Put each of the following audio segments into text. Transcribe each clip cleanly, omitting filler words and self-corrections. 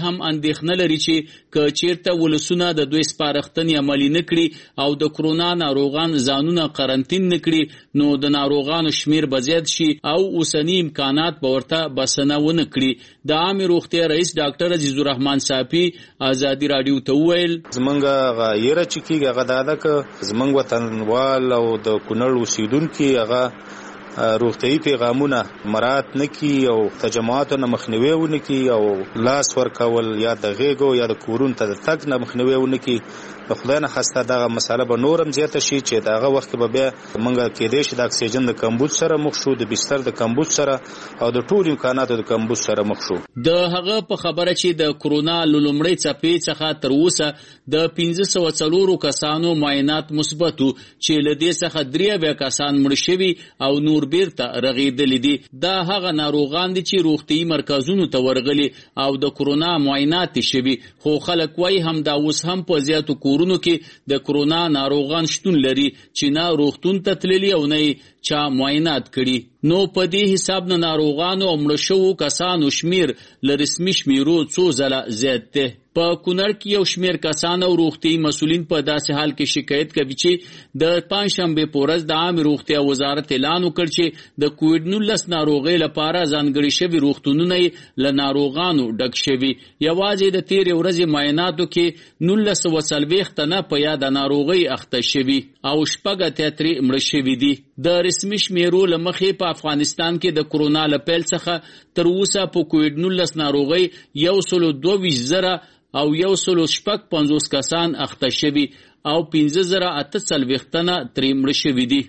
هم اندېښنه لري چې که چیرته ولسونه د دوی سپارښتنې عملي نه کړي او د کرونا ناروغان ځانونه قرنطین نه کړي نو د ناروغانو شمیر به زیات شي او اوسني امکانات به ورته بسنه ونه کړي. د عامې روغتیا رئیس ډاکټر عزیز الرحمن صافي ازادي راډیو ته وویل زمونږ یره چې کېږي هغه دا ده که زمونږ وطنوال او د کونړ اوسېدونکي هغه روغتیايي پیغامونه مراعات نه کړي او تجمعاتو نه مخنیوی ونه کړي او لاس ورکول یا د غېږو یا د کورونو ته د تګ نه مخنیوی ونه کړي. د خدای نه خسته دغه مسله به نورم زیاته شي چې دغه وخت به بیا موږ کېدای شي د اکسیجن د کمبود سره مخ شو، د بستر د کمبود سره او د ټول امکاناتو د کمبود سره مخ شو. د هغه په خبره چې د کرونا لومړۍ څپې څخه تر اوسه د 1504 کسانو معاینات مثبت چې له دې څخه 93 کسان مړ شوي او نور بیرته رغېدلي دي. دا هغه ناروغان دي چې روغتیايي مرکزونو ته ورغلي او د کرونا معاینات شوي، خو خلک وایي همدا اوس هم په زیاتو کورونو کې د کرونا ناروغان شتون لري چې نه روغتون ته تللي او نه چا معاینات کړي. نو په دې حساب نه ناروغانو او مړه شوو کسانو شمیر له رسمي شمیرو څو ځله زیات دی. په کونړ کې یو شمیر کسان او روغتیايي مسؤلین په داسې حال کې شکایت کوي چې د پنځشنبه په ورځ د عامه روغتیا وزارت اعلان وکړ چې د کووډ-19 ناروغۍ لپاره ځانګړي شوي روغتونونه له ناروغانو ډک شوي. یوازې د تیرې ورځې معایناتو کې 1940 تنه په یاد ناروغۍ اخته شوي او 83 مړه شوي دي. د رسمي شمیرو له مخې په افغانستان کې د کرونا له پیل څخه تر اوسه په کووډ-19 ناروغۍ 122,000 او 155 کسان اخته شوي او 15,840 تنه ترې مړه شوي دي.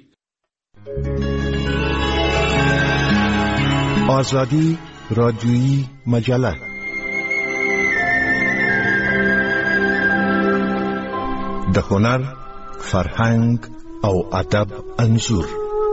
آزادی رادیویی مجله د هنر، فرهنګ او ادب انځور.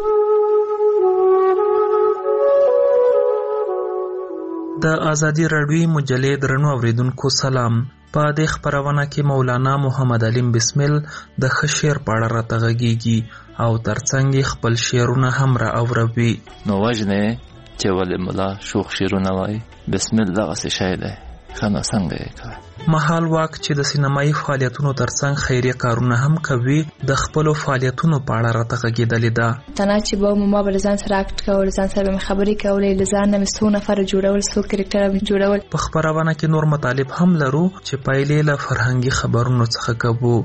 د ازادي راډیویی مجلې درنو اوریدونکو سلام. په دې خپرونه کې مولانا محمد علیم بسمل د ښه شعر په اړه راته غږیږي او ترڅنګ خپل شعرونه هم را اوروي. نو وجنه چې ولې ملا شوخ شعرونه وایي بسمل دغسې شی دی ښه نو څنګه یې کوي. مهال واک چې د سینمایي فعالیتونو ترڅنګ خیریه کارونه هم کوي د خپلو فعالیتونو په اړه راته غږېدلې ده. تنها چې به ما به له ځان سره اکټ کول، ځان سره به مې خبرې کولې، له ځان نه مې څو نفره جوړول، څو کرکټره مې جوړول. په خپرونه کې نور مطالب هم لرو چې پایلې له فرهنګي خبرونو څخه کوو.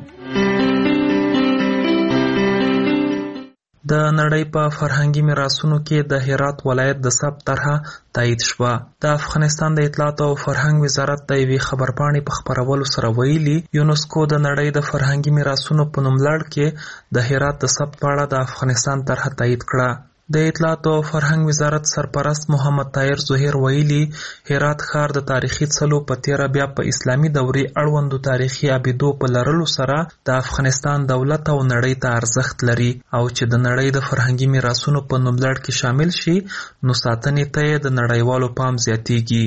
د نړۍ په فرهنګي میراثونو کې د هرات ولایت د ثبت طرحه تایید شوه. د افغانستان د اطلاعات او فرهنګ وزارت د یوې خبرپاڼې په خپرولو سره ویلي یونسکو د نړۍ د فرهنګي میراثونو په نوملړ کې د هرات د ثبت په اړه د افغانستان طرحه تایید کړه. د اطلاعات او فرهنګ وزارت سرپرست محمد طاهر زهیر ویلي هرات ښار د تاریخي څلو په تیره بیا په اسلامي دورې اړوندو تاریخي عبیدو په لرلو سره د افغانستان دولت او نړۍ ته ارزښت لري او چې د نړۍ د فرهنګي میراثونو په نوملړ کې شامل شي نو ساتنې ته یې د نړیوالو پام زیاتیږي.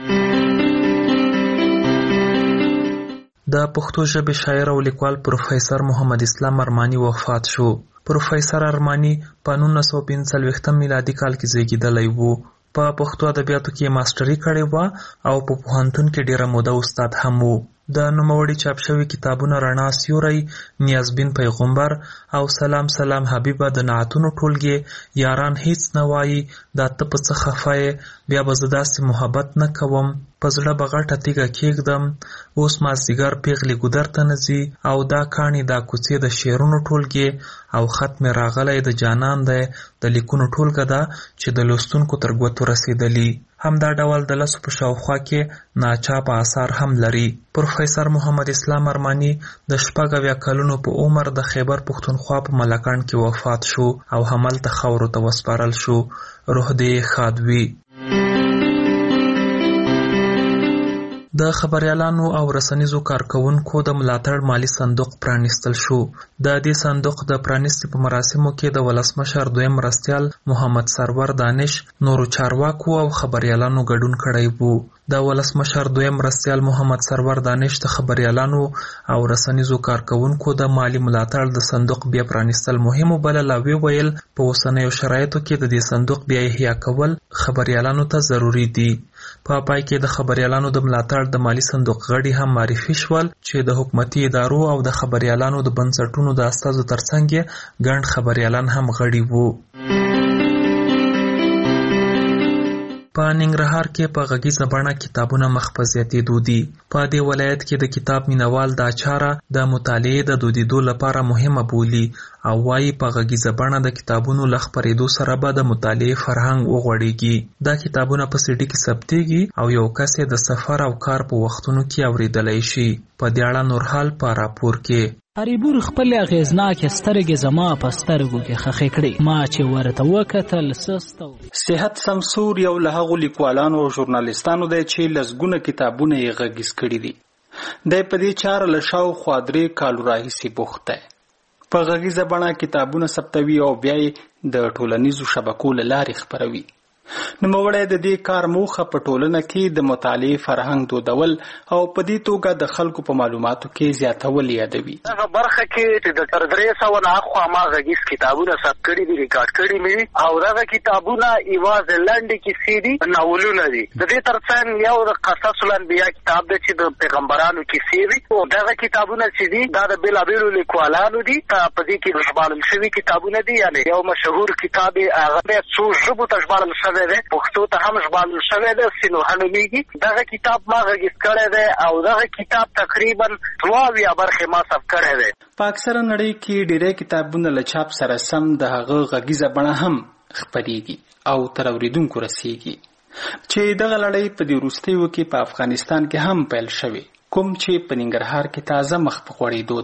د پښتو ژبې شاعر او لیکوال پروفیسر محمد اسلام ارماني وفات شو. پروفیسر ارماني په 1945 میلادي کال کې زیږیدلی وو. په پښتو ادبیاتو کې ماستري کړې وه او په پوهنتون کې ډیره موده استاد هم وو. د نوموړي چاپ شوي کتابونه رڼا سیوری، نیازبین پیغمبر او سلام سلام حبیبه د نعتونو ټولګې، یاران هیڅ نه وایي، دا ته په څه خفه یې، بیا به زه داسې محبت نه کوم، په زړه به غټه تیږه کېږدم، اوس مازدیګر پیغلې ګودر ته نه ځي، او دا کاڼي دا کوڅې د شعرونو ټولګې، او خط مې راغلی د جانان دی، د لیکونو ټولګه ده چې د لوستونکو تر ګوتو رسېدلي. همدا ډول د لسو په شاوخوا کې ناچاپه آثار هم لري. پروفیسر محمد اسلام ارماني د 80 کلونو په عمر د خیبر پښتونخوا په ملکان کې وفات شو او همالته خاورو ته وسپارل شو. روح دې ښاد وي. د خبریالانو او رسنیزو کارکونکو د ملاتړ مالی صندوق پرانیستل شو. د دې صندوق د پرانیستې په مراسمو کې د ولسمشر دویم مرستیال محمد سرور دانش، نورو چارواکو او خبریالانو ګډون کړی وو. د ولسمشر دویم مرستیال محمد سرور دانش د خبریالانو او رسنیزو کارکونکو د مالی ملاتړ د صندوق بیا پرانیستل مهم وبلل او ویل په اوسنیو شرایطو کې د دې صندوق بیا احیا کول خبریالانو ته ضروری دي. په پای کې د خبريالانو د ملاتړ د مالی صندوق غړي هم معرفي شول چې د حکومتي ادارو او د خبريالانو د بنسټونو د استازو ترڅنګ ګڼ خبريالان هم غړي وو. په ننګرهار کې په غږیزه بڼه کتابونه مخ په زیاتېدو دي. په دې ولایت کې د کتاب مینوال دا چاره د مطالعې د دودیدو لپاره مهمه بولي او وايي په غږیزه بڼه د کتابونو له خپرېدو سره به د مطالعې فرهنګ وغوړېږي. دا کتابونه په سیډي کې ثبتېږي او یو کس یې د سفر او کار په وختونو کې اورېدلی شي. په دې اړه نور حال په راپور کې اریبور خپل اغیزناک سترګې زما په سترګو کې خخې کړې. ما چې ورته وکتل سستو. صحت سمسور یو له هغو لیکوالانو او ژورنالیستانو دی چې لسګونه کتابونه یې غږیز کړي دي. دی په دې چاره له شاوخوا 3 کالو راهیسې بوخت دی. په غږیزه بڼه کتابونه ثبتوي او بیا یې د ټولنیزو شبکو له لارې خپروي. نوموړی د دې کار موخه په ټولنه کې د مطالعې فرهنګ دودول او په دې توګه د خلکو په معلوماتو کې زیاتول یادوي. هغه برخه کې چې د تر 300 نه اخوا ما غږیز کتابونه ثبت کړي دي، ریکارډ کړي مې، او دغه کتابونه یوازې لنډې کیسې دي، ناولونه دي. د دې ترڅنګ یو د قصص الانبیا کتاب دی چې د پیغمبرانو کیسې دي، او دغه کتابونه چې دي دا د بېلابېلو لیکوالانو دي. په دې کې ژباړل شوي کتابونه دي، یعنې یو مشهور کتاب هغه څو ژبو ته ژباړل شوی دی، پښتو ته هم ژباړل شوی دی، سینوحه نومیږي. دغه کتاب ما غږیز کړی دی او دغه کتاب تقریبا 2 برخې ما ثبت کړی دی. په اکثره نړۍ کې ډېری کتابونه له چاپ سره سم د هغه غږیزه بڼه هم خپرېږي او تر اورېدونکو رسېږي، چې دغه لړۍ په دې وروستیو کې په افغانستان کې هم پیل شوې، کوم چې په ننګرهار کې تازه مخ په غوړېدو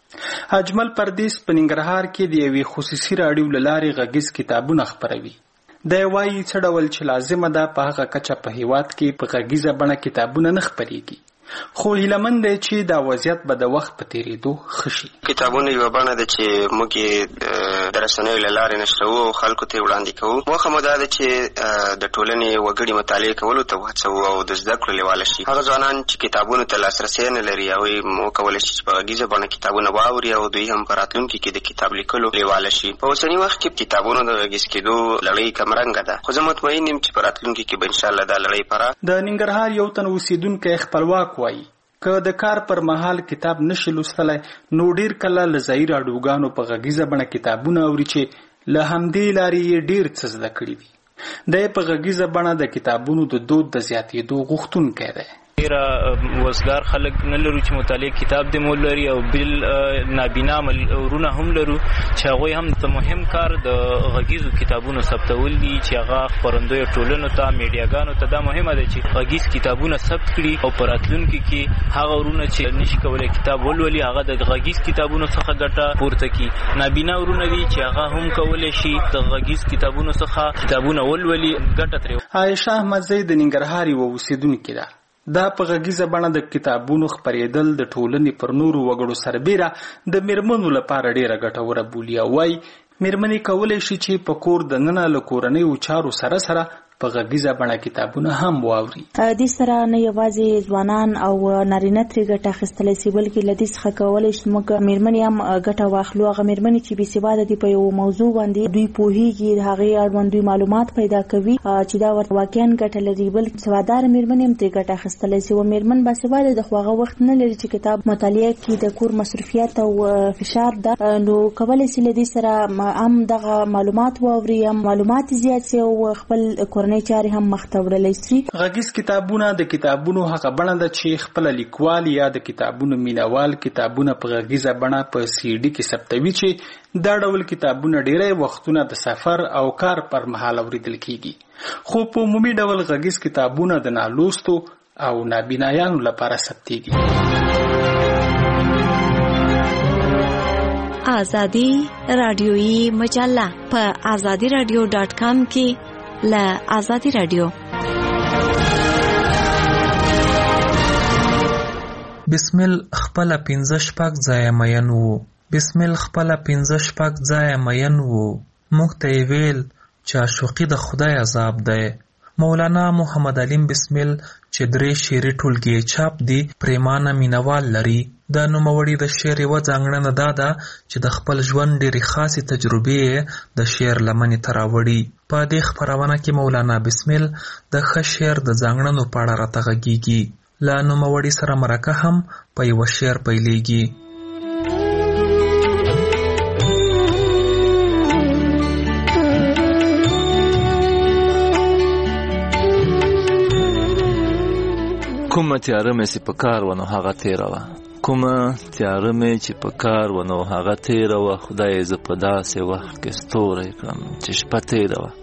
ده. اجمل پردیس په ننګرهار کې د یوې خصوصي راډیو له لارې غږیز کتابونه خپروي. دی وایي څه ډول چې لازمه ده په هغه کچه په هېواد کې په غږیزه بڼه کتابونه نه خپرېږي، خو هیلهمند دی چې دا وضعیت به د وخت په تېرېدو ښه شي. کتابونه یوه بڼه ده چې موږ یې د رسنیو له لارې نشروو او خلکو ته یې وړاندې کوو. موخه مو دا ده چې د ټولنې وګړي مطالعې کولو ته وهڅوو او د زده کړو لیواله شي. هغه ځوانان چې کتابونو ته لاسرسی نه لري هغوی وکولی شي چې په غږیزه بڼه کتابونه واوري او دوی هم په راتلونکي کې د کتاب لیکلو لیواله شي. په اوسني وخت کې کتابونو د غږیز کېدو لړۍ کمرنګه ده، خو زه مطمئن یم چې په راتلونکي کې به انشاءالله دا لړۍ پراخ. د ننګرهار یو تن اوسېدونکی خپلواک وایي که د کار پر مهال کتاب نشي لوستلی نو ډیر کله له ځایي راډیوګانو په غږیزه بڼه کتابونه اوري چې له همدې لارې یې ډیر څه زده کړي دي. دی په غږیزه بڼه د کتابونو د دود د زیاتېدو غوښتونکی دی. ډیره وزګار خلک نه لرو چې مطالعه کتاب دې مول لري او بل نابینا ورونه هم لرو چې هغوی هم د مهم کار د غږیزو کتابونو ثبتول دي چې هغه خپرندویو ټولنو ته میډیاګانو ته دا مهمه ده چې غږیز کتابونه ثبت کړي او په راتلونکي کې هغه ورونه چې نشي کولی کتاب ولولي هغه د غږیز کتابونو څخه ګټه پورته کړي. نابینا ورونه دي چې هغه هم کولی شي د غږیز کتابونو څخه کتابونه ولولي ګټه ترې. عایشه احمدزی د ننګرهار یوه اوسېدونکې ده. دا په غږیزه بڼه د کتابونو خپرېدل د ټولنې پر نورو وګړو سربیره د میرمنو لپاره ډیره ګټوره بولي او وایي میرمنې کولی شي چې په کور دننه له کورنیو چارو سره سره په غږیزه بڼه کتابونه هم واوري. دې سره نه یوازې ځوانان او نارینه ترې ګټه اخیستلی شي بلکې له دې څخه کولی شي موږ میرمنې هم ګټه واخلو. هغه میرمنې چې بېسواده دي په یو موضوع باندې دوی پوهېږي، د هغې اړوند دوی معلومات پیدا کوي چې دا ورته واقعا ګټه لري، بلکې سواداره میرمنې هم ترې ګټه اخیستلی شي. و میرمن باسواده ده خو هغه وخت نه لري چې کتاب مطالعه کړي، د کور مصروفیت او فشار ده، نو کولی شي له دې سره هم دغه معلومات واوري، هم معلومات زیات شي او خپل چارې هم مخ ته وړلی شي. غږیز کتابونه د کتابونو هغه بڼه ده چې خپله لیکوال یا د کتابونو مینوال کتابونه په غږیزه بڼه په سی ډي کې ثبتوي چې دا ډول کتابونه ډیری وختونه د سفر او کار پر مهال اورېدل کیږي، خو په عمومي ډول غږیز کتابونه د نالوستو او نابینایانو لپاره ثبتېږي. آزادي رادیویی مجله په azadiradio.com کې له آزادی رادیو. بسمل خپل 15 ځای مین وو. بسمل خپل 15 ځای مین وو. موږ ته ویل چې عاشقي د خدای عذاب دی. مولانا محمد علیم بسمل چې 3 شعري ټولګې چاپ دي پریمانه مینوال لري. د نوموړي د شعر یوه ځانګړنه دا ده چې د خپل ژوند ډېرې خاصې تجربې د شعر لمنې ته راوړي. په دې خپرونه کې مولانا بسمل د ښه شعر د ځانګړنو په اړه راته غږیږي. له نوموړي سره مرکه هم په یوه شعر پیلېږي. کومه تیاره مې چې په کار ونه هغه تیره وه، کومه تیاره مې چې په کار ونه هغه تیره وه، خدای زه په داسې وخت کې ستوری کړم چې شپه تیره وه.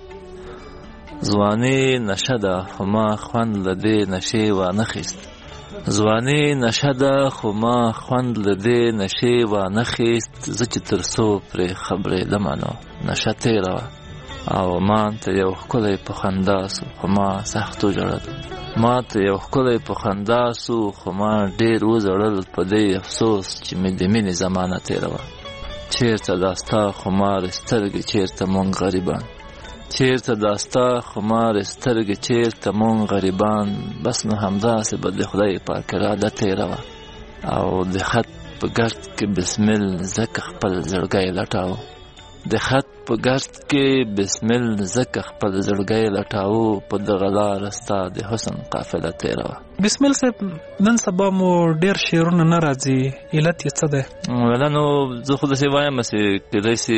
ځواني نشه ده خو ما خوند له دې نشې وانخیست، ځواني نشه ده خو ما خوند له دې نشې وانخیست، زه چې تر څو پرې خبرېدمه نو نشه تیره وه. او ما ته یو ښکلی په خندا سو خو ما سخت وژړل، ما ته یو ښکلی په خندا سو خو ما ډېر وژړل په دې افسوس چې مې د مینې زمانه تېره وه. چېرته دا ستا خمارې سترګې چېرته مونږ غریبان، چېرته دا ستا خمارې سترګې چېرته مونږ غریبان، بس نو همداسې به د خدای پاک اراده تېره وه. او د خط په ګرد کې بسمل ځکه خپل زړګی لټاوه، د خط په ګرد کې بسمل ځکه خپل زړګی لټاوه، په دغه لاره ستا د حسن قافله تېره وه. بسمل صاحب نن سبا مو ډېر شعرونه نه راځي، علت یې څه دی؟ ولا نو زه خو داسې وایم چې کېدای شي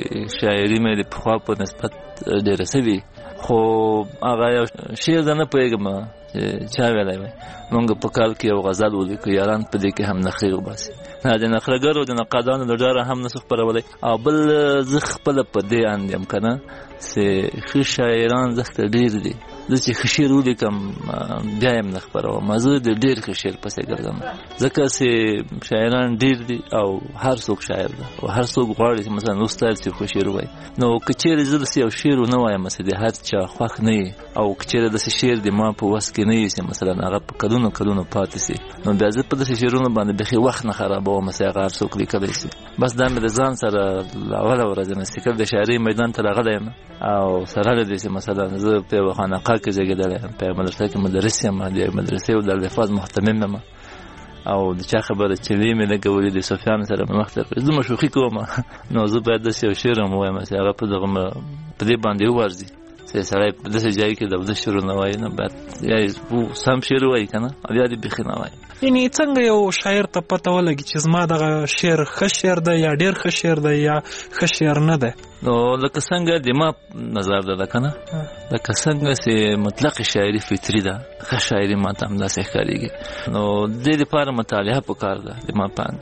شاعري مې د پخوا په نسبت ډېره سوي، خو هغه یو شعر زه نه پوهېږم چا ویلی وی. مونږ په کال کې یو غزل ولیکو، یاران په دې کې هم نخرې وباسي، د نخرهګرو د نقادانو د ډاره هم نسو خپرولی. او بل زه خپله په دې اند یم که نه چې ښه شاعران زښته ډېر دي، زه چې ښه شعر ولیکم بیا یې هم نه خپروم، زه د ډېر ښه شعر پسې ګرځم، ځکه چې شاعران ډېر دي او هر څوک شاعر ده او هر څوک غواړي چې مثلا وستایل چې ښه شعر ووایي. نو که چېرې زه داسې یو شعر ونه وایم چې د هر چا خوښ نه وي، او که چېرې داسې شعر د ما په وس کې نه وي چې مثلا هغه په کلونو کلونو پاتې سي، نو بیا زه په داسې شعرونو باندې بیخي وخت نه خرابوم چې هغه هر څوک لیکلی سي. بس دا مې د ځان سره له اوله ورځې نه چې کله د شاعرۍ میدان ته راغلی یم او سره له دې چې مثلا زه په یوه خانقاه کې زېږېدلی یم، په یوه مدرسه کې مدرس یم، د یوې مدرسې او د الفاظ محتمم یم، او د چا خبره چلې مې لږه ولي د صوفیانو سره مې وخت تېر کړی، زه مشوخي کوم، نو زه باید داسې یو شعر هم ووایم چې هغه په دې باندې وورځي چې سړی په داسې ځای کې د بده شعرونه وایي، نو باید یا سم شعر ووایي که نه، او یا دې بیخي نه وایي. یعنې څنګه یو شاعر ته پته ولګي چې زما دغه شعر ښه شعر دی یا ډېر ښه شعر دی یا ښه شعر نه دی؟ نو لکه څنګه د ما نظر ده که نه، لکه څنګه چې مطلق شاعري فطري ده، ښه شاعري ما ته همداسې ښکارېږي. نو دې دپاره مطالعه پکار ده د ما په اند.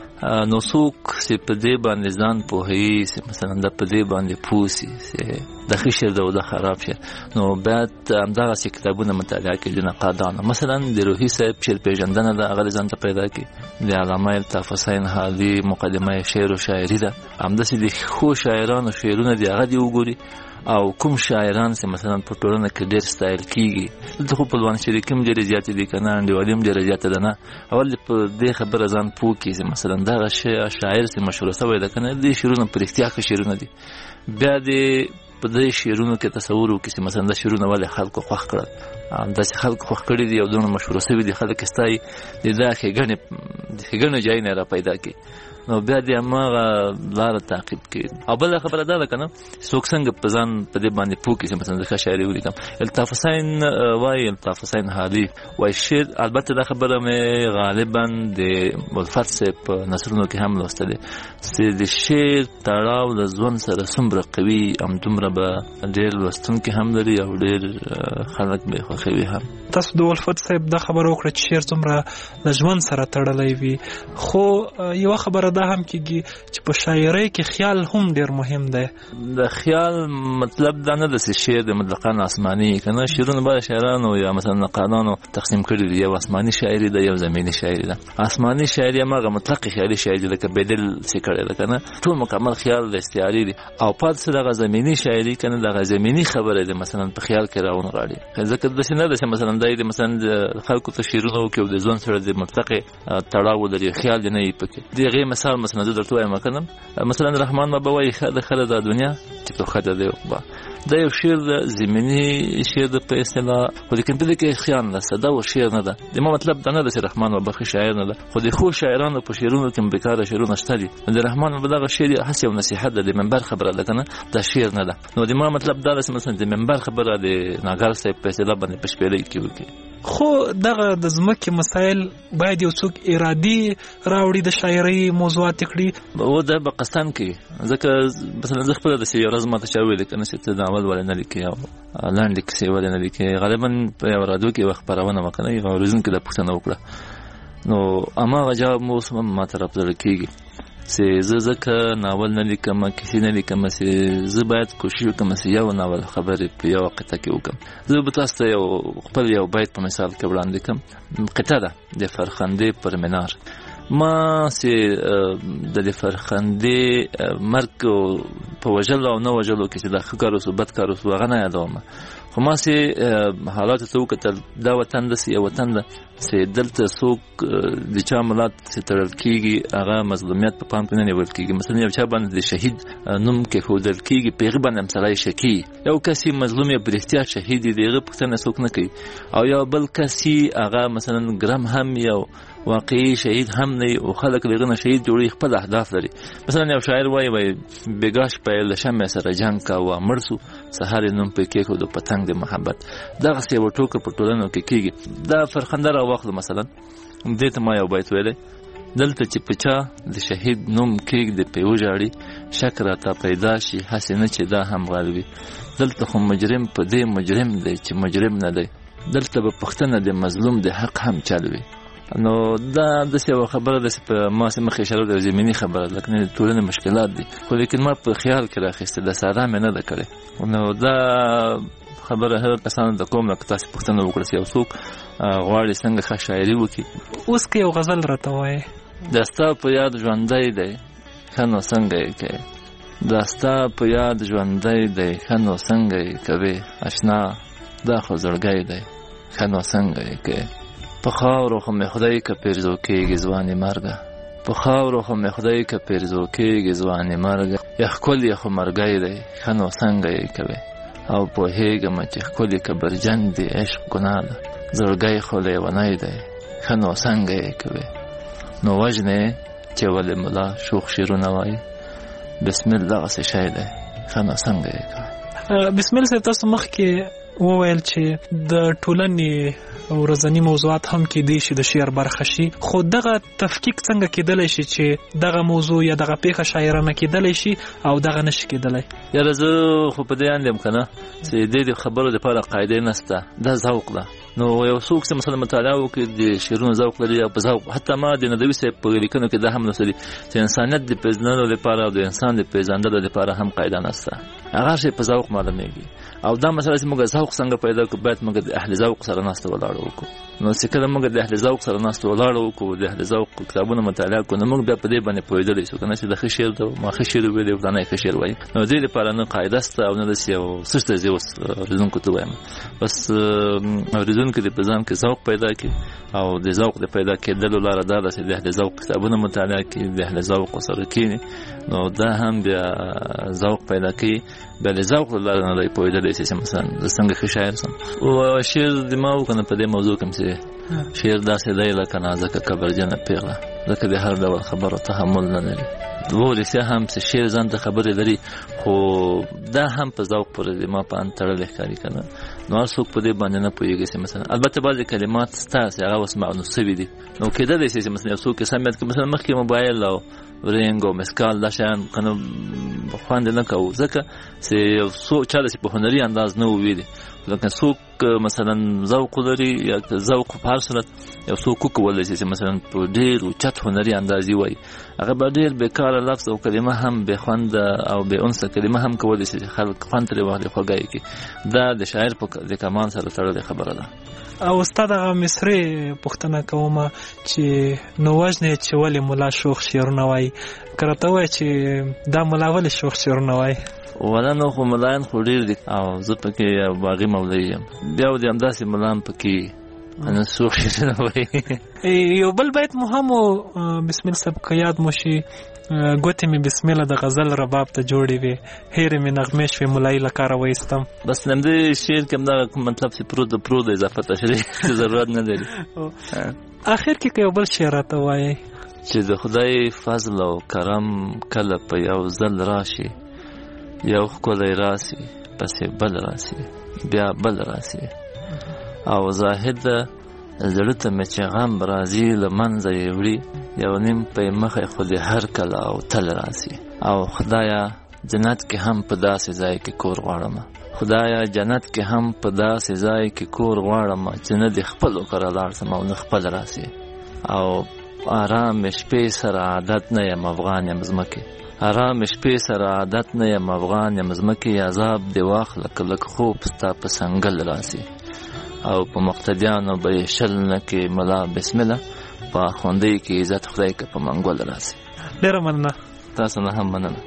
نو څوک چې په دې باندې ځان پوهوي چې مثلا دا په دې باندې پوه سي چې دا ښه شعر ده او دا خراب شعر، نو باید همدغسې کتابونه مطالعه کړي د نقادانو. مثلا د روحي صاحب شعر پېژندنه ده، هغه ځان ته پیدا کړي. د علامه الطاف حسین حالي مقدمه شعر و شاعري ده، همداسې د ښو شاعرانو شعرونه دي هغه دې وګوري، او کوم شاعران چې مثلا په ټولنه کې ډېر ستایل کېږي. دلته خو پلوان شریکي هم ډېرې زیاتې دي که نه، انډیوالي هم ډېره زیاته ده نه. اول دې په دې خبره ځان پوه کړي چې مثلا دغه شاعر چې مشهوره شوی ده که نه، دې شعرونه په رښتیا ښه شعرونه دي. بیا دې په دې شعرونو کې تصور وکړي چې مثلا دا شعرونه ولې خلکو خوښ کړل، همداسې خلکو خوښ کړي دي او دومره مشهوره شوي دي، خلک یې ستایي، د دا ښېګڼې ځایونه یې را پیدا کړي، نو بیا دې هماغه لاره تعقیب کړي. او بله خبره دا ده که نه، څوک څنګه په ځان په دې باندې پوه کړي چې مثلا زه ښه شاعري ولیکم. الطاف حسین وایي، الطاف حسین حالي وایي شعر، البته دا خبره مې غالبا د الفت صاحب په نثرونو کې هم لوستلې، چې د شعر تړاو د ژوند سره څومره قوي، همدومره به ډېر لوستونکي هم لري او ډېر خلک به یې خوښوي هم. تاسو د الفت صاحب دا خبره وکړه چې شعر څومره له ژوند سره تړلی وي، خو یوه خبره دا هم کېږي چې په شاعرۍ کې خیال هم ډېر مهم دی. د خیال مطلب دا نه ده چې شعر د مطلقاً آسماني که نه، شعرونه به شاعرانو یا مثلا نقادانو تقسیم کړي دي، یو آسماني شاعري ده، یو زمیني شاعري ده. آسماني شاعري هماغه مطلق خیالي شاعري لکه بیدل چې کړی ده که نه، ټول مکمل خیال د استعاري دي. او پاتې څه دغه زمیني شاعري که نه، دغه زمیني خبره ده مثلا په خیال کې راونغاړي، ځکه داسې نه ده چې مثلا دا یې مثلا د خلکو ته شعرونه وکړي او د ژوند سره د مطلق تړاو ولري، خیال دې نه وي پکې. د هغې مثال مثلا زه درته وایم که نه، مثلا رحمان بابا وایي ښه ده ښه ده دا دنیا، چې تو خدای دی دا یو شعر د زمینی شعر د په اصطلاح خو لیکن په دې کې خیال نشته دا و شعر نه ده د مطلب دا نه د رحمان بابا شاعر نه ده خو د خو شاعرانو په شعرونو کې بیکاره شعرونه شته دي د رحمان بابا دغه شعر هڅه او نصيحت د منبر خبره ده کنه دا شعر نه ده نو د ما مطلب دا چې مثلا د منبر خبره د ناګر صاحب په اصطلاح باندې پښپېلې کیږي خو دغه د ځمکې مسایل باید یو څوک ارادي راوړي د شاعرۍ موضوعات کړي او د پاکستان کې ځکه مثلا زه خپل د یو ورځ ماته شاوې لیکنه چې د اول ولنه لیکي او لاندې کې ولنه لیکي غالبا په یو رادیو کې خبرونه وکړه یو ورځن کې د پښتنه وکړه نو اما جواب مو سم ما طرف در کېږي چې زه ځکه ناول نه لیکم کیسې نه لیکم چې زه باید کوشش وکړم چې یو ناول خبرې په یو قطعه کې وکړم زه به تاسو ته یو خپل یو بیت په مثال کې وړاندې کوم قطعه ده د فرخندې پر منار ما چې د فرخندې مرګ په وجلو او نه وجلو کې چې د ښه کار وسو بد کار وسو هغه نه یادوم خو ما چې حالات ته وکتل دا وطن د یو وطن ده چې دلته څوک د چا ملت چې تړل کېږي هغه مظلومیت په پام کې نه نیول کېږي مثلا یو چا باندې د شهید نوم کې ښودل کېږي په هغه باندې مسله شکی یو کس مظلوم یا برختیا شهید دی هغه پوښتنه څوک نه کوي او یو بل کس هغه مثلا ګرام هم یو واقعي شهید هم نه او خلک لغنه شهید جوړي خپل اهداف لري مثلا یو شاعر وایي بګاش په لشمه سره جنگ کا و مرسو سحر نوم په کې خو د پتنګ د محبت دغه څه و ټوکه په ټولنو کې کېږي دا فرخندره واخله مثلا دې ته ما یو بیت ویلې دلته چې پچا د شهید نوم کې د پیو جاړي شکر تا پیدا شي حسنه چې دا هم غالبي دلته خو مجرم په دې مجرم دی چې مجرم نه دی دلته په پښتنه د مظلوم د حق هم چلوي نو دا د څه خبره ده په ما سم خشره د زمینی خبره لکه ټولنه مشکلات دي خو لیکن ما په خیال کې راخسته د ساده مې نه ده کړې نو دا خبره هر کسان د کوم نه تاسو پښتنه وکړئ او څوک غواړي څنګه ښه شاعري وکړي اوس کې یو غزل راته وایي دستا په یاد ژوندۍ دی خنو څنګه یې کوي دستا په یاد ژوندۍ دی خنو څنګه یې کوي آشنا دا خو زړګی دی خنو څنګه یې کوي په خاورو خو مې خدای که پیرزو کېږي ځوانې مرګه په خاورو خو مې خدای که پیرزو کېږي ځوانې مرګه یا ښکلی خو مرګی دی ښه نو څنګه یې کوې او پوهېږم چې ښکلی که برجن دی عشق ګناه ده زړګی خو لیونی دی ښه نو څنګه یې کوې نو وژنې چې ولې ملا شوخ شعرونه وایي بسمل دغسې شی دی ښه نو څنګه یې کوې بسمل صاحب تاسو مخکې وویل چې د ټولنې ورځنی موضوعات هم کې دي چې د شعر برخه شي خو دغه تفکیک څنګه کېدلی شي چې دغه موضوع یا دغه پیښه شاعرانه کېدلی شي او دغه نشي کېدلی یاره زه خو په دې اندیم که نه چې دې خبرو دپاره قاعدې نشته دا ذوق ده نو یو څوک چې مثلا مطالعه وکړي د شعرونو ذوق لري او په ذوق حتی ما د ندوي صاحب په لیکنو کې دا هم نوڅلي چې انسانیت د پیژندلو لپاره او د انسان د پیژندلو لپاره هم قاعده نشته هغه شی په ذوق معلومیږي او دا مسله چې موږ ذوق څنګه پیدا کړو باید موږ د اهل ذوق سره ناسته ولاړ وکړو نو چې کله موږ د اهل ذوق سره ناسته ولاړ وکړو د اهل ذوق کتابونه مطالعه کړو نو موږ بیا په دې باندې پوهېدلی شو که نه چې د ښه شعر ده ما ښه شعر ویلی فلانی ښه شعر وایي نو دې لپاره نه قاعده شته او نه داسې یو څه شته زه اوس اورېدونکو ته وایم بس اورېدونکي دې په ځان کې ذوق پیدا کړي او د ذوق د پیدا کېدلو لاره دا ده چې د اهل ذوق کتابونه مطالعه کړي د اهل ذوق سره کښېني نو دا هم بیا ذوق پیدا کوي بیا د ذوق له لارې نه دی پوهېدلی چې مثلا زه څنګه ښه شاعر سم او شعر د ما وکنه په دې موضوع کې چې شعر داسې دی لکه نازکه کبرجنه پیغله ځکه د هر ډول خبرو تحمل نه لري و رښتیا هم چې شعر ځان ته خبرې لري خو دا هم په ذوق پورې د ما په ان تړلی ښکاري که نه نو هر څوک په دې باندې نه پوهېږي چې مثلا البته بعضې کلمات سته چې هغه اوس معنوس سوي دي نو کېدلی شي چې مثلا یو څوک یې سم یاد کړي مثلا مخکې موبایل او رنګ او مسکال دا شیان کنه خوند نه کوو ځکه چې یو څوک چا داسې په هنري انداز نه وویلي لکه څوک مثلا ذوق لري یا ذوق په هر صورت یو څوک وکولی شي چې مثلا په ډېر اوچت هنري انداز یې وایي هغه به ډېر بېکاره لفظ او کلمه هم بې خونده او بې انسه کلمه هم کولی شي چې خلک خوند ترې واخلي خوږه یې کړي دا د شاعر په د کمال سره تړلې خبره ده او ستا دغه مصري پوښتنه کومه چې نو وژنې چې ولې ملا شوخ شعرونه وایي که راته ووایه چې دا ملا ولې شوخ شعرونه وایي ولا نو خو ملایان خو ډېر دي او زه پکې یو باغي مولوي یم بیا د همداسې ملام پکې انا شوخ شعرونه وایي یو بل بیت مو هم بسم الله صاحب که یاد مو شي ګوتې مې بسم الله د غزل رباب ته جوړې وې، هېرې مې نغمې شوې ملایي له کاره وایستم. بس نمدې شعر کې همدغه مطلب چې پرو د اضافه تشریح ضرورت نه لري. اخر کې یو بل شعر راته وایي چې د خدای فضل او کرم کله په یو ځل راشي، یو ښکلی راسي پسې بل راسي بیا بل راسي، او زاهد زړه ته مې چې غم راځي له منځه یې وړي، یو نیم په مخې خو دې هر کله او تل راسي. او خدایا جنت کې هم په داسې ځای کې کور غواړم، خدایا جنت کې هم په داسې ځای کې کور غواړم چې نه د خپلو کره لاړ سم او نه خپل راسي. او آرام شپې سره عادت نه یم افغان یم ځمکې، آرام شپې سره عادت نه یم افغان یم ځمکې، عذاب دې واخله که لږ خوب ستا په سنګل راسي. او په مقتدیانو به یې شل نه کې ملا بسم الله، په خوندۍ کې عزت خدای که په منګول راسي. ډېره مننه. تاسو نه هم مننه.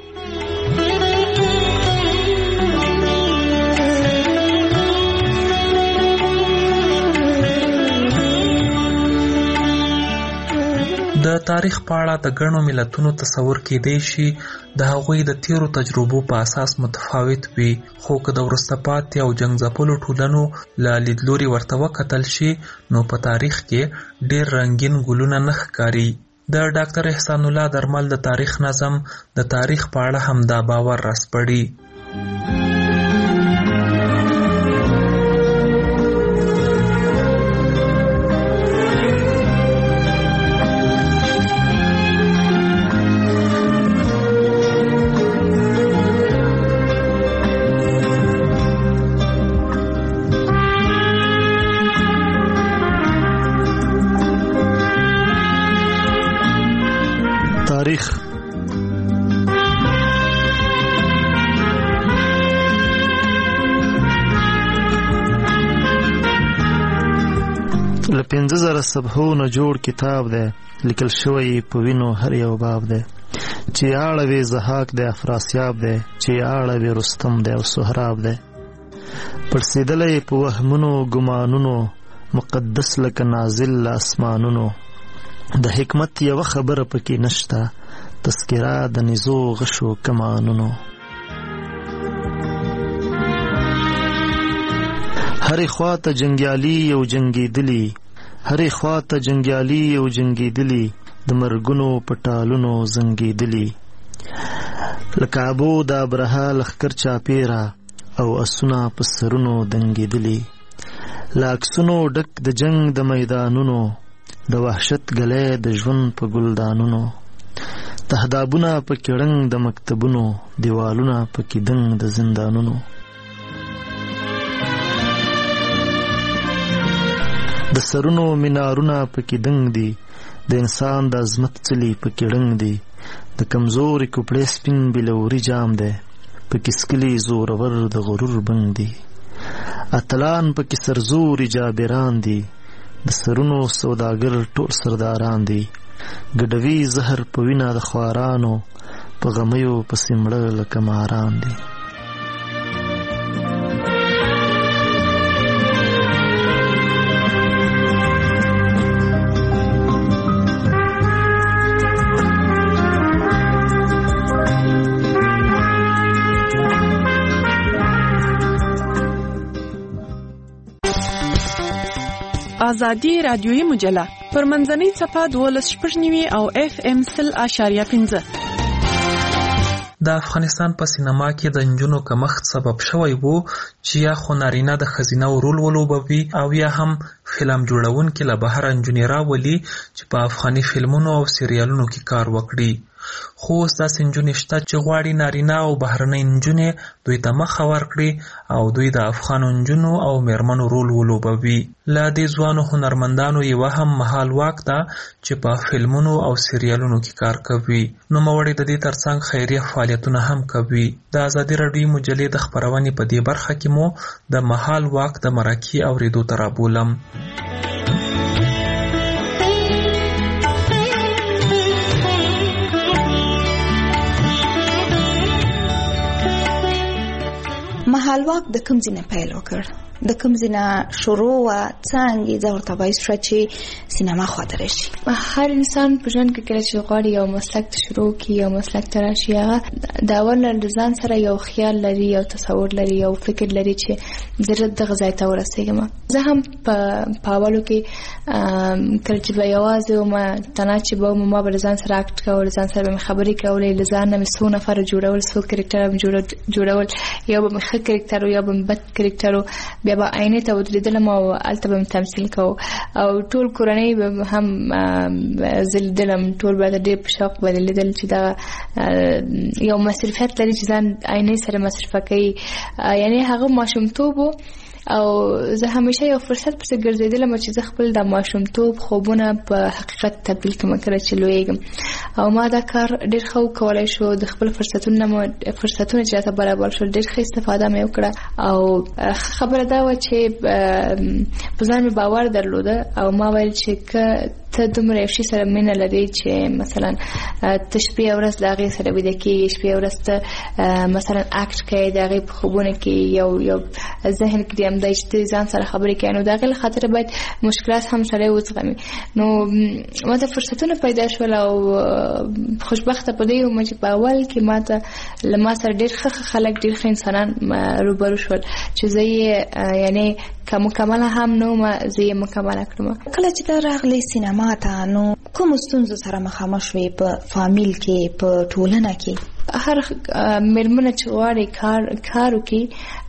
د تاریخ په اړه د ګڼو ملتونو تصور کېدی شي د هغوی د تیرو تجربو په اساس متفاوت وي، خو که د وروسته پاتې او جنګ ځپلو ټولنو له لیدلوري ورته وکتل شي نو په تاریخ کې ډېر رنګین ګلونه نه ښکاري. د ډاکټر احسان الله درمل د تاریخ نظم د تاریخ په اړه هم دا باور راسپړي. تاریخ له 50,000 صفحو نه جوړ کتاب دی، لیکل شوی په وینو هر یو باب دی، چې اړوي زحاک دی افراسیاب دی، چې اړوي رستم دی او سهراب دی، پړسېدلی په وهمونو ګمانونو، مقدس لکه نازل له اسمانونو، د حکمت یوه خبره پکې نشته، تذکره د نزو غشو کمانونو. هرې خوا ته جنګیالي او جنګېدلي، هرې خوا ته جنګیالي او جنګېدلي، د مرګونو په ټالونو زنګېدلي، لکه ابو د ابرهه لښکر چاپېره او اسونه په سرونو دنګېدلي، له عکسونو ډک د جنګ د میدانونو، د وحشت ګلی د ژوند په ګلدانونو، تهدابونه پکې ړنګ د مکتبونو، دیوالونه پکې دنګ د زندانونو، د سرونو مینارونه پکې دنګ دي، د انسان د عظمت څلي پکې ړنګ دي، د کمزوري کوپړې سپین بلوري جام دی، پکې سکلي زورور د غرور بنګ دي، اتلان پکې سرزوري جابران دي، د سرونو سوداګر ټول سرداران دي، ګډوي زهر په وینه د خوارانو، په غمیو پسې مړه لکه ماران دي. آزادی رادیویی مجله پر منځنۍ صفحه 12.9 او FM 0.5. د افغانستان په سینما کې د نجونو کمښت سبب شوی وو چې یا خو نارینه د ښځینه رول ولوبوي او یا هم فلم جوړونکي له بهره نجونې راولي چې په افغاني فلمونو او سریالونو کې کار وکړي. خو اوس داسې نجونې شته چې غواړي نارینه او بهرنۍ نجونې دوی ته مخه ورکړي او دوی د افغانو نجونو او میرمنو رول ولوبوي. له دې ځوانو هنرمندانو یوه هم مهال واک ده چې په فلمونو او سریالونو کې کار کوي. نوموړی د دې ترڅنګ خیریه فعالیتونه هم کوي. د ازادي راډیو مجلې د خپرونې په دې برخه کې مو د مهال واک د مرکې اورېدو ته رابولم. مهال چالواک د کوم ځای نه پیل وکړ؟ د کوم ځای نه شروع و؟ څنګه دا ورته باعث شو چې سینما خواته راشي؟ هر انسان په ژوند کې کله چې غواړي یو مسلک ته شروع کړي، یو مسلک ته راشي، هغه د اول نه د ځان سره یو خیال لري، یو تصور لري، یو فکر لري چې زه دغه ځای ته ورسېږم. زه هم په اولو کې کله چې به یوازې وم، تنها چې به وم، ما به له ځان سره اکټ کول، ځان سره به مې خبرې کولې، له ځان نه مې څو نفره جوړول، څو کرکټره مې جوړول، یو به مې ښه کرکټر و، یو به مې بد کرکټر و، بیا به آینې ته ودرېدلم او هلته به مې تمثیل کوو، او ټول کورنۍ به هم زه لیدلم، ټول به ډېر په شوق باندې لیدل چې دغه یو مصرفیت لري چې ځان آینې سره مصرفه کوي. یعنې هغه ماشومتوب و او زه همیشه یو فرصت پسې ګرځېدلم چې زه خپل د ماشومتوب خوبونه په حقیقت تبدیل کړم کله چې لویږم. او ما دا کار ډېر ښه وکولی شو، د خپل فرصتونه چې راته برابر شول ډېر ښه استفاده مې وکړه. او خبره دا وه چې په ځان مې باور درلوده او ما ویل چې که ته دومره یو شي سره مینه لري چې مثلا ته شپې او ورځ د هغې سره ویده کېږي، شپې او ورځ ته مثلا اکټ کوې د هغې په خوبونه کې، یو ذهن کې دې همدای چې ته ځان سره خبرې کوې، نو د هغې له خاطره باید مشکلات هم سړی وزغمي. نو ما ته فرصتونه پیدا شول او خوشبخته په دې وم چې په اول کې ما ته له ما سره ډېر ښه خلک، ډېر ښه انسانان روبرو شول چې زه یې یعنې که مکمله هم نه وم، زه یې مکمله کړم. کله چې ته راغلی سینما ته، نو کوم ستونزو سره مخامخ شوې په فامیل کې، په ټولنه کې؟ هر مېرمنه چې غواړي کار وکړي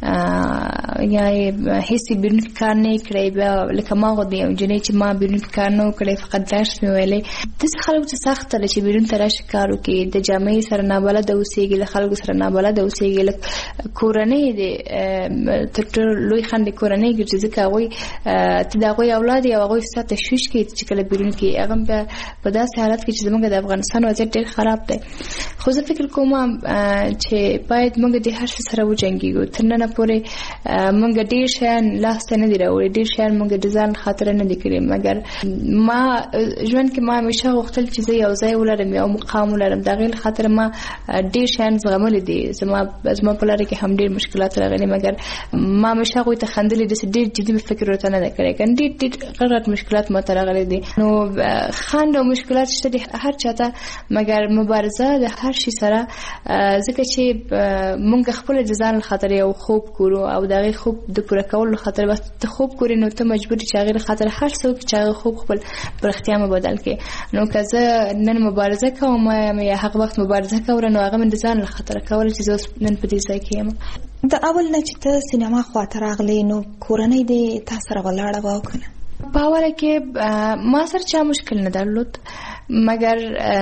یا هیڅ بیرون کار نه کړی، بیا لکه ما غوندې یو نجلۍ چې ما بیرون کار نه کړی، فقط درس مې ویلی. داسې خلکو ته سخته ده چې بیرون ته راشي کار وکړي، د جامعې سره نابلده اوسېږي، له خلکو سره نابلده اوسېږي، لکه کورنۍ دې تر ټولو لوی خنډ د کورنۍ ګرځي، ځکه هغوی ته د هغوی اولاد یې او هغوی ستا تشویش کوي چې کله بیرون کړي. هغه بیا په داسې حالت کې چې زموږ د افغانستان وضعیت ډېر خراب دی. خو زه فکر کوم چې باید موږ د هر څه سره وجنګېږو. تر ننه پورې موږ ډېر شیان لاسته نه دي راوړي، ډېر شیان موږ د ځان خاطره نه دي کړي، مګر ما ژوند کې ما همیشه غوښتل چې زه یو ځای ولرم، یو مقام ولرم. د هغې خاطر ما ډېر شیان زغملی دي. زما په لاره کې هم ډېر مشکلات راغلي، مګر ما همیشه هغوی ته خندلي، داسې ډېر جدي فکر ورته نه دی کړی. که ډېر غټ غټ مشکلات ما ته راغلي دي. نو خنډ او مشکلات شته دي هر چا ته، مګر مبارزه د هر شي سره، ځکه چې مونږ خپل د ځان خاطر یو خوب کورو او د هغې خوب د پوره کولو خاطر بس ته خوب کورې، نو ته مجبور چې هغې خاطر هر څه وکړي چې هغه خوب خپل په رښتیا مې بدل کړي. نو که زه نن مبارزه کوم یا هغه وخت مبارزه کوله، نو هغه مې د ځان له خاطره کوله چې زه نن په دې ځای کې یم. د اول نه چې ته سینما خواته راغلی، نو کورنۍ دې تا سره ولاړه وه او که نه؟ په اوله کې ما سره چا مشکل نه درلود، مګر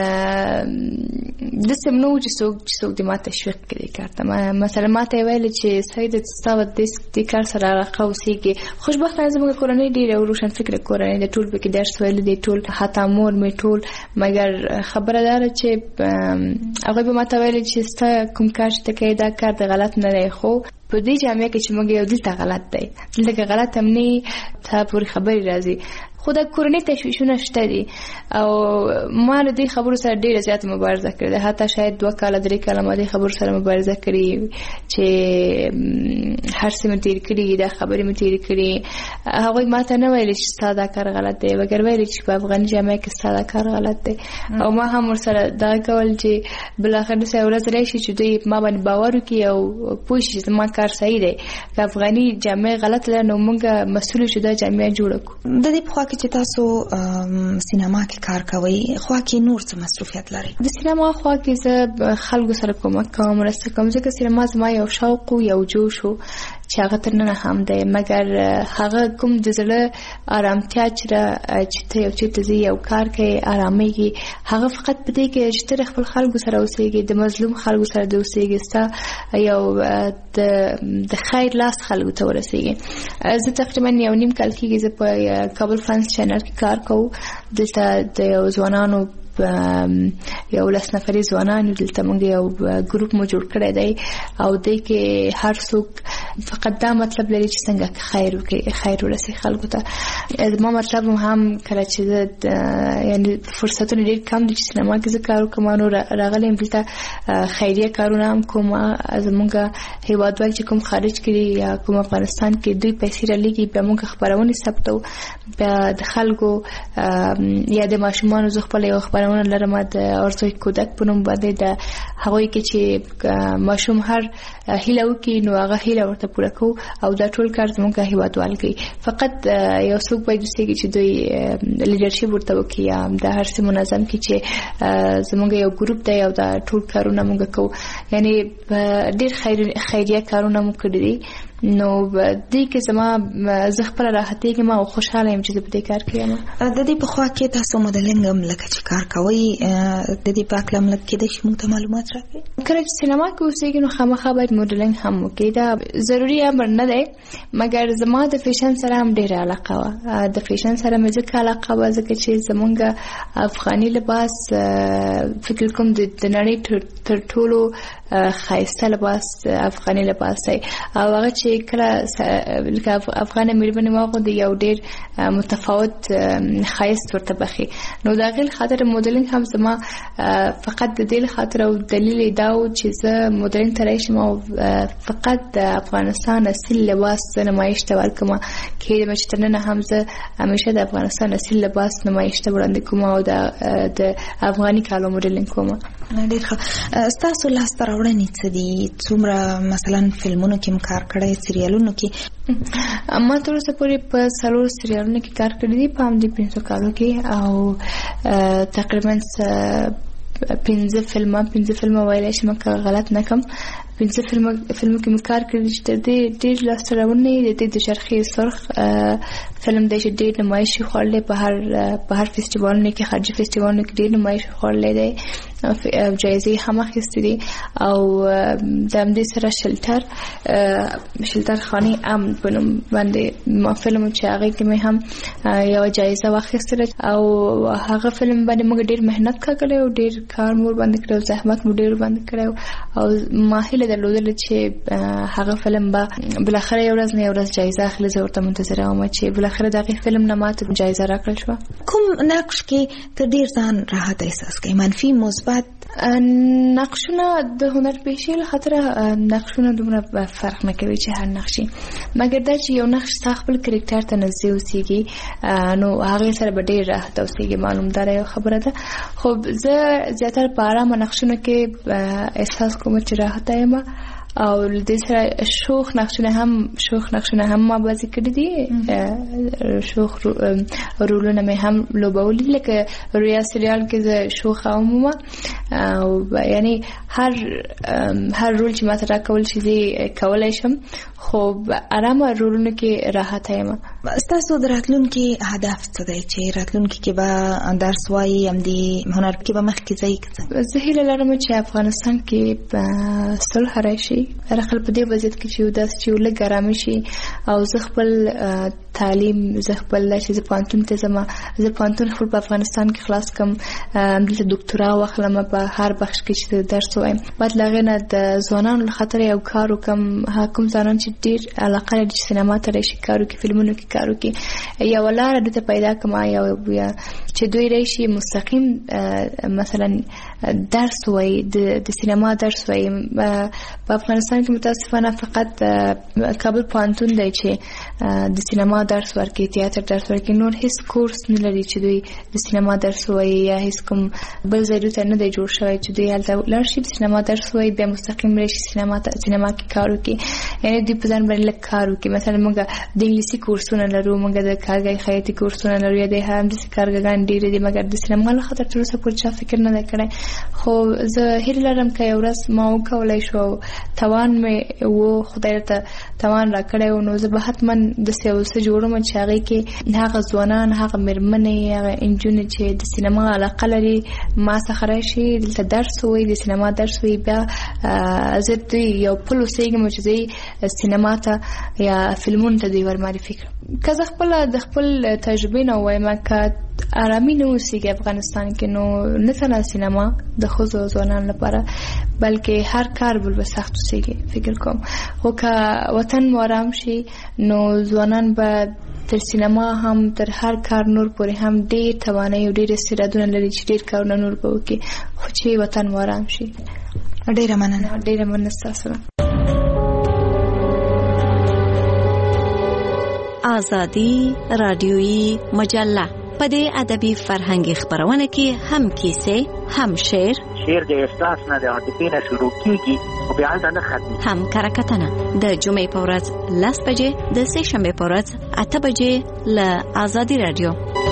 داسې نه و چې څوک دې ما تشویق کړي دې کار ته. مثلا ما ته یې ویلې چې سیده ستا به دې کار سره علاقه اوسېږي. خوشبختانه زموږ کورنۍ ډېره روشن فکره کورنۍ ده، ټول پکې درس ویلی دی، ټول حتی مور مې ټول. مګر خبره دا ده چې هغوی به ما ته ویلې چې ستا کوم کار چې ته کوې دا کار د غلط نه دی، خو په دې جامعه کې چې موږ یو دلته غلط دی، دلته که غلط هم نه ته پورې خبرې راځي. خو د کورنۍ تشویشونه شته دي او ما له دې خبرو سره ډېره زیاته مبارزه کړې ده. حتی شاید 2 کاله 3 کاله ما دې خبرو سره مبارزه کړې چې هر څه مې تېر کړي، دا خبرې مې تېرې کړي. هغوی ما ته نه ویلې چې ستا دا کار غلط دی، مګر ویلې چې په افغاني جامعه کې ستا دا کار غلط دی. او ما هم ورسره دغه کول چې بالاخره داسې یوه ورځ راشي چې دوی ما باندې باور وکړي او پوه شي چې زما کار صحیح دی. که افغاني جامعه غلط ده، نو موږ مسؤل یو چې دا جامعه جوړه کړو. د دې پخوا چې تاسو سینما کې کار کوئ، خوا کې نور څه مصروفیت لرئ؟ د سینما خوا کې زه خلکو سره کومک کوم، مرسته کوم، ځکه سینما زما یو شوق و، یو جوش و چې هغه تر ننه هم دی. مګر هغه کوم د زړه آرامتیا چې ته یو چېرته ځې یو کار کوې آرامیږي، هغه فقط په دې کې چې ته د خپل خلکو سره اوسېږي، د مظلوم خلکو سره د اوسېږي، ستا یو د خیر لاس خلکو ته ورسېږي. زه تقریبا 1.5 کال کېږي زه په کابل فرانس چینل کې کار کوم. دلته د یو ځوانانو یو 10 نفري ځوانان دلته موږ یو ګروپ مو جوړ کړی دی او دې کې هر څوک فقط دا مطلب لري چې څنګه خیر وکړي، خیر ورسي خلکو ته. ما مطلب هم کله چې یعنی فرصتونه ډېر کم دي چې سینما کې زه کار وکړم، نو راغلم دلته خیریه کارونه هم کوم. زموږ هیوادوال چې کوم خارج کړي یا کوم افغانستان کې دوی پیسې رالیږي، بیا موږ خبرونه ثبتو، بیا د خلکو یا د ماشومانو زه خپل یو خبرونه لرم د ارزوی کودک په نوم باندې، د هغوی کې چې ماشوم هر هیله وکړي نو هغه هیله ورته پوره کوو او دا ټول کار زموږ هیوادوال کوي. فقط یو څوک باید وسیږي چې دوی لیډرشپ ورته وکړي یا د هر څه منظم کړي چې زموږ یو ګروپ دی او دا ټول کارونه موږ کوو. یعنی ډېر خیریه کارونه مو کړي دي. نو دې کې زما زه خپل راحتېږم او خوشحاله یم چې زه په دې کار کې یم. د دې په خوا کې تاسو مدلنګ هم لکه چې کار کوئ، د دې په اړه ملک کېدای شي موږ ته معلومات راکړئ؟ کله چې سینما کې اوسېږي نو خامخا باید مدلنګ هم وکړي، دا ضروري امر نه دی. مګر زما د فیشن سره هم ډېره علاقه وه. د فیشن سره مې ځکه علاقه وه ځکه چې زمونږ افغاني لباس فکر کوم د نړۍ تر ټولو ښایسته لباس افغاني لباس دی او هغه چې کله لکه افغانه مېرمنې واغوندي یو ډېر متفاوت ښایست ورته بخي. نو د هغې خاطر مدلینګ هم زما فقط د دې خاطر او دلیل یې دا و چې زه مدلینګ ته راشم او فقط د افغانستان اصیل لباس نمایش ته ورکړم. کېدای چې تر ننه هم زه همیشه د افغانستان اصیل لباس نمایش ته وړاندې کوم او د افغاني کالو مدلینګ کوم. ډېر ښه. ستاسو لاسته راوړنې څه دي؟ څومره مثلا فلمونو کې م کار کړی، سریالونو کې؟ ما تر اوسه پورې په 4 سریالونو کې کار کړی دي په همدې 5 کالو کې او تقریبا 15 فلمه ویلی شم که غلط نکم. 15 فلمو کې مې کار کړی چې ډېر لاسته راوړنې د شرخي سرخ فلم دی چې ډېر نمایش خوړلی په هر فستیوالونو کې، خارجي فستیوالونو کې ډېر نمایش خوړلی دی او جایزې هم اخیستې دي. او د همدې سره شلتر خاني ام په نوم باندې ما فلم چې هغې کې مې هم یوه جایزه واخیستله او هغه فلم باندې موږ ډېر محنت کړی او ډېر کار مو ورباندې کړی او زحمت مو ډېر ورباندې کړی او ما هیله درلودله چې هغه فلم به بالاخره یو ورځ نه یو ورځ جایزه اخلي. زه ورته منتظره وم چې بالاخره د هغې فلم نه ماته جایزه راکړل شوه. کوم نقش کې ته ډېر ځان راحت احساس کوې؟ منفي، مثبت؟ نقشونه د هنر پیشې له خاطره نقشونه دومره فرق نه کوي چې هر نقشي، مګر دا چې یو نقش ستا خپل کرکټر ته نږدې اوسېږي نو هغې سره به ډېر راحت اوسېږي. معلوم داره یو خبره ده. خو زه زیاتره په ارامه نقشونو کې احساس کوم چې راحته یم او دې سره شوخ نقشونه هم ما بازی کړي دي. شوخ رولونه مې هم لوبولي لکه رویا سریال کې زه شوخه وم او یعنی هر رول چې ماته راکول شي زه کولی شم، خو ارامه رولونه کې راحت یم. ستاسو د راتلونکي هدف څه دی چې راتلونکي کې به درس وایي همدې هنر کې به مخکې ځئ؟ زه هیله لرم چې افغانستان کې صلح راشي، هر خل په دې وضعیت کې چې داس چې لږ ارامه شي او زه خپل تعلیم زه خپل چې زه پوهنتون ته ځم، زه پوهنتون خپل په افغانستان کې خلاص کړم، دلته ډاکټورا واخلم په هر بخش کې چې درس وایم. بعد له هغې نه د ځوانانو له خاطره یو کار وکړم، کوم ځوانان چې ډېر علاقه لري چې سینما ته راشي کار وکړي، فلمونو کې کار وکړي، یوه لاره دلته پیدا کړم چې دوی راشي مستقیم مثلا درس وایي، د سینما درس وایي. په افغانستان کې متاسفانه فقط کابل پوهنتون دی چې د سینما درس ورکوي، تیاتر درس ورکوي، نور هیڅ کورس نه لري چې دوی د سینما درس وایي یا هیڅ کوم بل ځای ته نه دی جوړ شوی چې دوی هلته لاړ شي د سینما درس وایي بیا مستقیم راشي سینما کې کار وکړي. یعنې دوی په ځان باندې لږ کار وکړي. مثلا موږ د انګلیسي کورسونه لرو، موږ د کارګرۍ خیاطي کورسونه لرو، یا د همداسې کارګران ډېرې دي، مګر د سینما له خاطر تر اوسه پورې چا فکر نه دی کړی. خو زه هیله لرم که یو ورځ ما وکولی شو توان مې و خدای ته توان راکړی و نو زه به حتما داسې یو څه جوړوم چې هغه کې هغه ځوانان هغه مېرمنې هغه انجونې چې د سینما علاقه لري ما څخه راشي دلته درس وي د سینما درس وي بیا زه دوی یو پل اوسېږم چې دوی سینما ته یا فلمونو ته دوی ورمعرفي کړم که زه خپله د خپل تجربې نه ووایم که آرامي نه اوسېږي افغانستان کې نو نه تنها سینما د ښځو او ځوانانو لپاره بلکې هر کار بل به سخت اوسېږي فکر کوم خو که وطن مو آرام شي نو ځوانان به تر سینما هم تر هر کار نور پورې هم ډېر توانایي او ډېر استعدادونه لري چې ډېر کارونه نور به وکړي خو چې وطن مو آرام شي. ډېره مننه. ډېره مننه ستاسو نه. آزادي رادیویي مجله په دې ادبي فرهنګي خبرونه کې هم کیسې هم شعر د احساس نه د عاطفې نه شروع کیږي او بیا هلته نه ختمي هم کرکټنه د جمعې په ورځ 10 بجې د سه شنبه په ورځ 8 بجې له آزادي رادیو.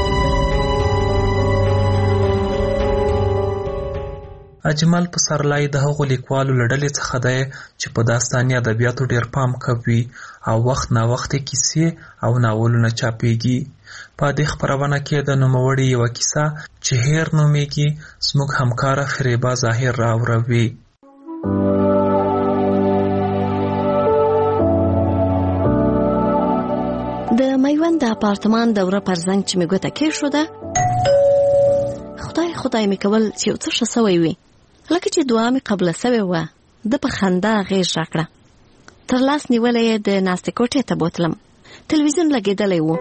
اجمل پسرلی د هغو لیکوالو له ډلې څخه دی چې په داستاني ادبیاتو ډېر پام کوي او وخت نا وخت کیسې او ناولونه چاپېږي. په دې خپرونه کې د نوموړې یوه کیسه چې هیر نومیږي زموږ همکاره فریبا ظاهر راوروي. د میوند د اپارتمان دوره پر زنګ چې مې ګوته کېښوده خدای مې کول چې یو څه ښه سوی وي لکه چې دعا مې قبله سوې وه. د په خندا غېږ راکړه. تر لاس نیولی یې د ناستې کوټې ته بوتلم. تلویزیون لګېدلی و.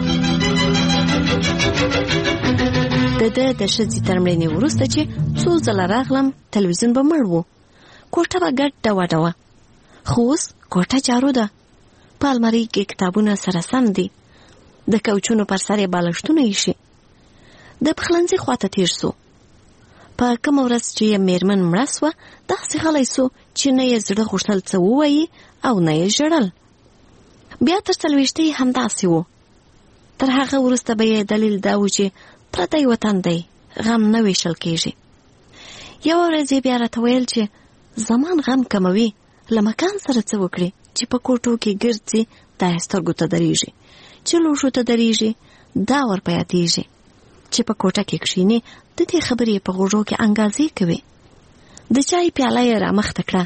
د ښځې تر مړینې وروسته چې څو ځله راغلم تلویزیون به مړ و. کوټه به ګډه وډه وه. خو اوس کوټه جارو ده. په المارۍ کې کتابونه سره سم دي. د کوچونو پر سر یې بالښتونه ایښي. د پخلنځي خواته تیر سو. په کومه ورځ چې یې میرمن مړه سوه داسې غلی سو چې نه یې زړه غوښتل څه ووایي او نه یې ژړل. بیا تر 40 یې همداسې و. تر هغه وروسته به یې دلیل دا و چې پردی وطن دی غم نه ویشل کېږي. یوه ورځ یې بیا راته ویل چې زمان غم کموي له مکان سره څه وکړي چې په کوټو کې ګرځي دا یې سترګو ته درېږي چې لوښو ته درېږي دا ور په یادېږي چې په کوټه کې کښیني د دې خبرې په غوږو کې انګازې کوي. د چای پیاله یې رامخته کړه.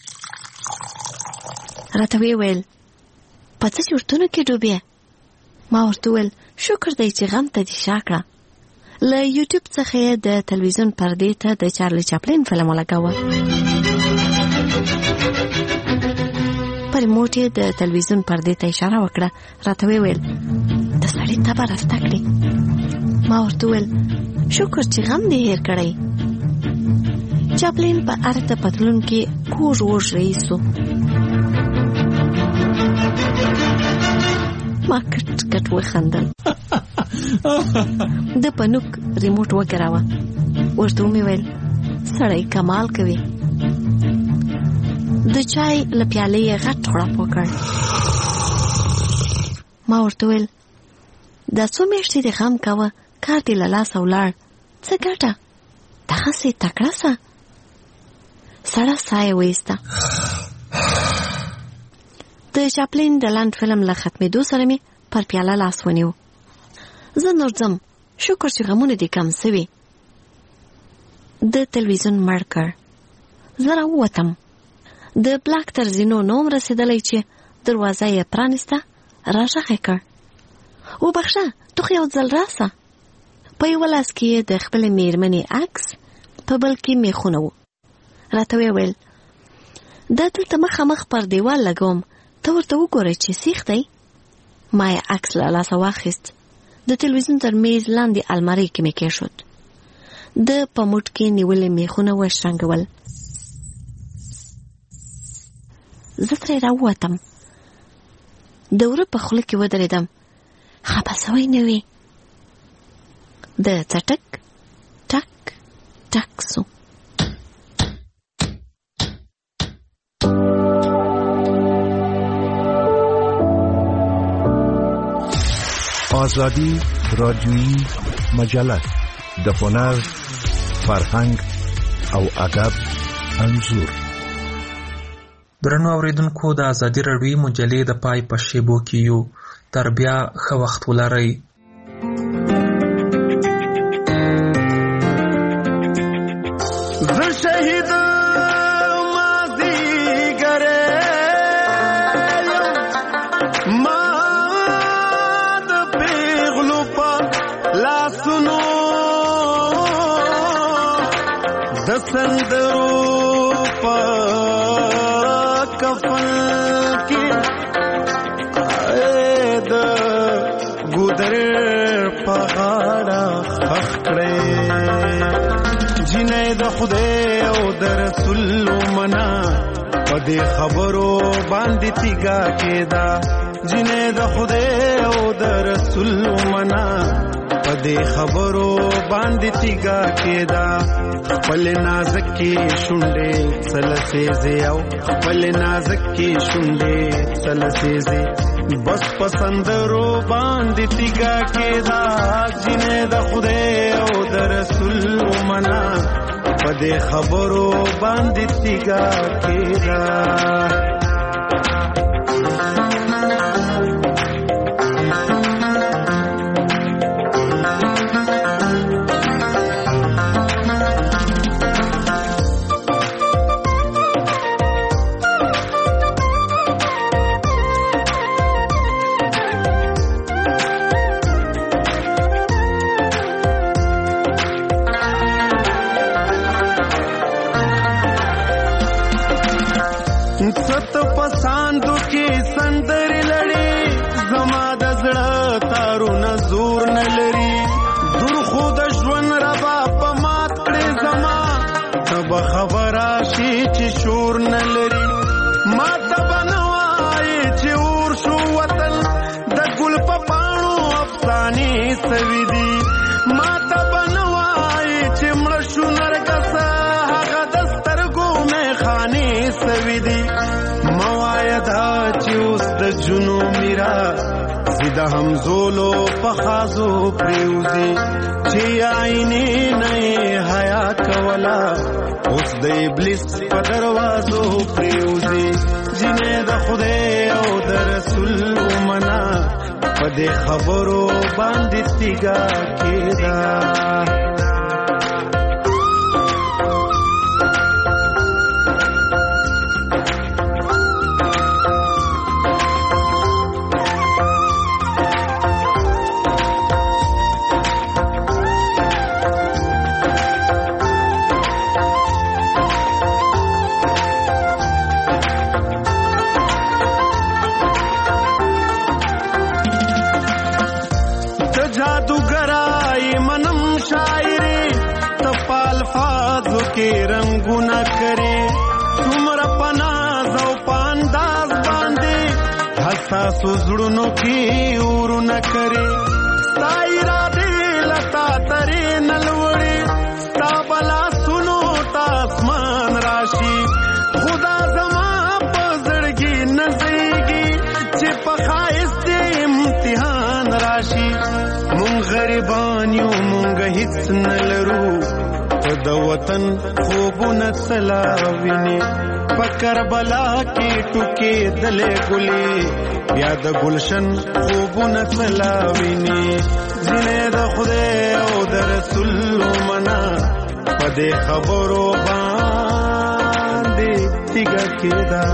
راته ویې ویل په څه چورتونو کې ډوبې؟ ما ورته وویل شکر دی چې غم ته دې شا کړه. له یوټیوب څخه یې د تلویزیون پردې ته د چارلی چاپلین فلم ولګاوه. په ریموټ یې د تلویزیون پردې ته اشاره وکړه. راته ویې ویل د سړي تبه راسته کړې. ما ورته ویل شکر چې غم دې هیر کړی. چاپلین په ارته پتلون کې کوږ وږ رئیسو. ما کټ کټ وخندل. د پنوک ریموټ وګراوه. ورته مې ویل سړی کمال کوي. د چای له پیالې یې غټ غړپ وکړ. ما ورته ویل دا څو میاشتې دې غم کوه کار دې له لاسه ولاړ څه ګټه دغسې تکړه سه. سړه ساه یې وایسته. د چاپلین د لنډ فلم له ختمېدو سره مې پر پیاله لاس ونیو. زه نور ځم شکر چې غمونه دې کم سوي. د تلویزیون مړ کړ. زه راووتم. د بلاک تر زینو نوم رسېدلی چې دروازه یې پرانیسته. راغږ یې کړ وبخښه ته خو یو ځل راسه. په یوه لاس کې یې د خپلې میرمنې عکس په بل کې میخونه و. راته ویې ویل دا دلته مخامخ پر دیوال لګوم ته ورته وګوره چې سیخ دی. ما یې عکس له لاسه واخیست. د تلویزیون تر میز لاندې المارۍ کې مې کېښود. د په موټ کې نیولې میخونه وشرنګول. زه ترې راووتم. د وره په خوله کې ودرېدم. خپه سوی نه وي. د څټک ټک ټک سو. آزادی رادیویی مجله د هنر، فرهنګ او ادب انځور. درنو اوریدونکو د آزادی رادیویی مجلې د پای په شیبو کې یو. تر بیا ښه وخت ولرئ. زه شهید مازدیګری یم، ما د پیغلو په لاسونو د سندرو په کفن کې د ګودر په غاړه خښ کړې، جنې د خدای او د رسول منا په دې خبرو باندې تیګا کېدا، جنې د خدای او د رسول منا په دې خبرو باندې تیګا کېدا، خپل نازکې شونډې سلسېزې او خپل نازکې شونډې سلسېزې بس پسندرو باندې تیګا کېدا، جنې د خدای او د رسول منا په دې خبرو باندې تیګا کېدا. ست پساندو کې سندرې لړې زما د زړه تارونه زور نه لري، دور خو د ژوند ربا په مات کړې زما ته به خبره شي چې شور نه لري، ما ته به نه وایې چې اور شو وطن د ګل په پاڼو افسانې سوي دي، ما ته به نه وایې چې مړه شو نرګسه هغه د سترګو میخانې سوي دي، موايدا چې اوس د جنو میرا زیده همزولو په خازو پریوزي، چې آئینې نه حیا کولا اوس د ابلیس په دروازو پریوزي، جنې د خدای او د رسول منا په دې خبرو باندې تیګا کېدا. کې رنگونه کرے څومره پناز او پانداز باندې حساس زړونو کې ورونه کرے، ستا اراده لتا ترې نلوړې، ستا بلا سنو تا اسمان راشي، خدا زما په زړګي نزيږي چې په ښایست امتحان راشي، مونږ غریبان یو مونږ هیڅ نه لرو د وطن خوبونه سلاویني، په کربلا کې ټوکې دلې ګلې بیا د گلشن خوبونه سلاویني، ځینې د خدای او د رسول منا په دې خبرو باندې تیګا کېدا.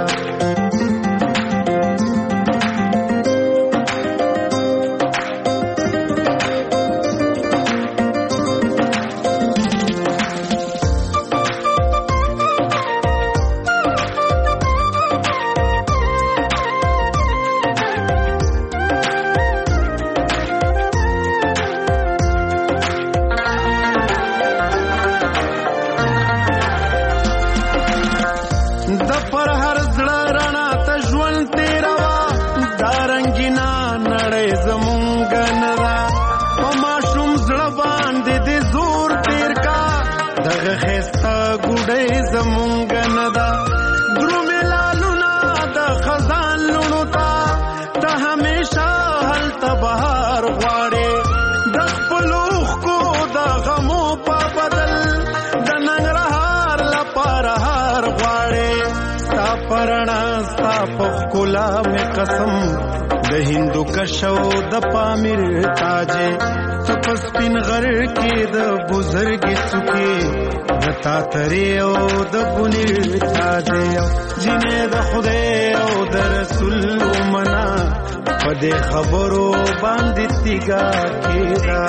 زمونږ نه دا درومې لالونه د خزان لونو ته ته همیشه هلته بهار غواړې، د خپلو اوښکو د غمو په بدل د ننګرهار لپاره هار غواړې، ستا په رڼا ستا په ښکلا مې قسم د هندو کشو د پامیر تاجه تپس پین غر کې د بزرګي څوکي دتا ترې او د پونیر تاجه جنې د خدای او د رسول منا پدې خبرو باندې تیګا کېدا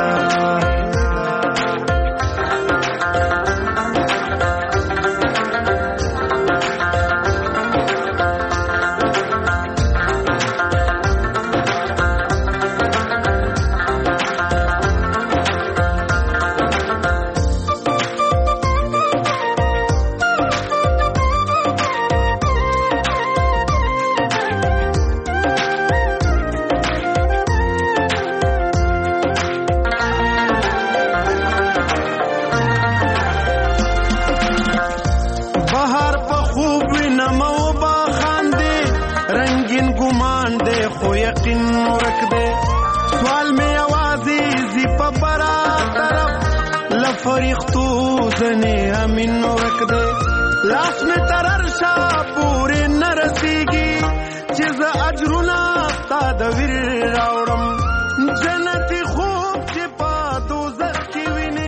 فرښتو ځنې امین ورک دی لاس مې تر عرشه پورې نه رسېږي چې زه اجرونه ستا د ویر راوړم